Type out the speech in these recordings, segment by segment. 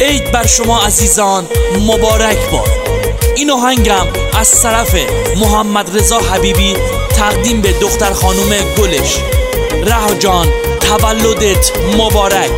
عید بر شما عزیزان مبارک باد. این آهنگم از طرف محمد رضا حبیبی تقدیم به دختر خانوم گلش. رها جان تولدت مبارک.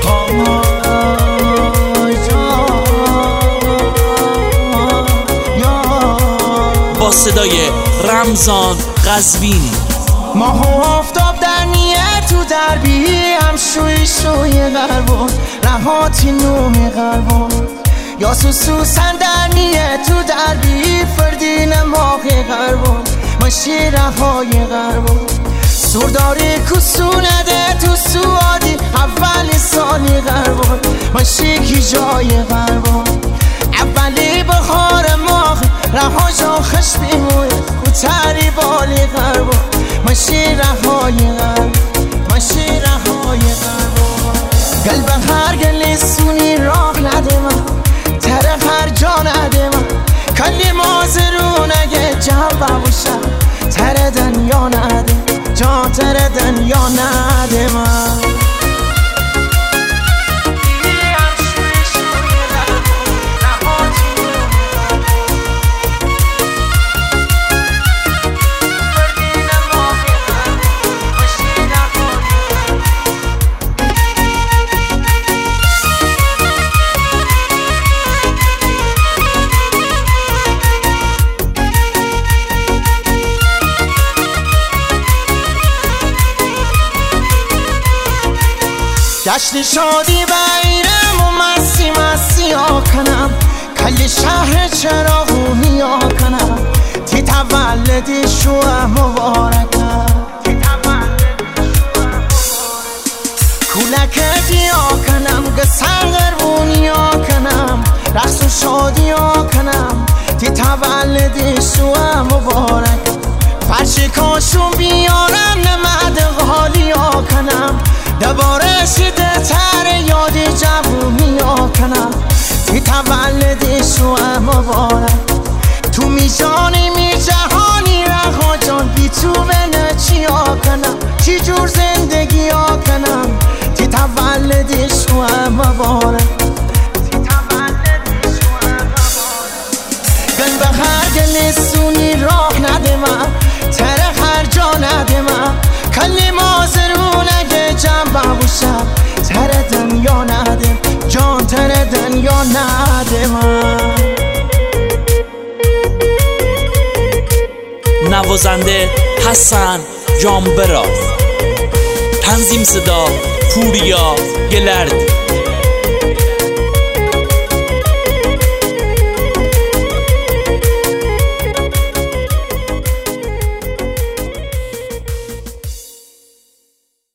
با صدای رمضان قزوینی. ماه و آفتاب در نیت تو دربی هم شوی غربون رهاتی نوم غربون یا سوسن در نیت تو دربی فردین ماه غربون ماشی رهای غربون سورداری کسونده تو سوادی اولی سالی غربون ماشی کی جای غربون اولی بخار ماه رها جا خش بیموی و تری بالی غربون ماشی رهای غربون ماشی رهای غربون قلب هر گلی سونی راه نده من تره هر جا نده من کلی مازرونگه جنبه بوشم تره دنیا نده جان تره دنیا نده من گشت شادی بیرم و مستی ها کنم کل شهر چراغونی ها کنم تی تولدی شو مبارکم کولک دیا کنم گسر غربونی ها کنم رقص و شادی ها کنم تی تولدی شو مبارکم فرشی کاشون بیارم نمد غالی ها کنم دوباره شده تر یادی جوونی ها کنم تی تولدی شو مبارک تو میجانی می جهانی رها جان بی تو بنه چی ها کنم چی جور زندگی ها کنم تی تولدی شو مبارک گل به هر گل سونی راه نده من تره هر جا نده من کلی مازرونگه جنبه بوشم تره دنیا نده جان تره دنیا نده من. نوازنده حسن جانبراز، تنظیم صدا پوریا گلردی.